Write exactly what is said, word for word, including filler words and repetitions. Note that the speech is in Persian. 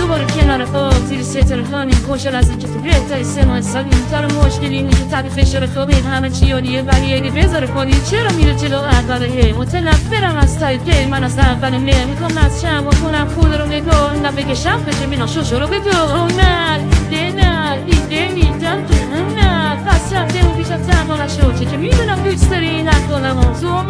برو کنار خواب زیر سه تلفنی خوشحال از اینکه تو بهتری سه ماه سالی تا رو مشکلی اینی که تبی فشار خوابی همه چی یادیه ولی اگه بذاره کنی چرا میره جلو اوله متنفرم از تایید که من از اول نه میخوام از شم و کنم پول رو نگاه نه بکشم بشه مینا شوشو رو بدو نه ایده نه ایده میدم تو نه پس رفته و پیشم تنها نشو چه که میدونم دوست داری نکنم و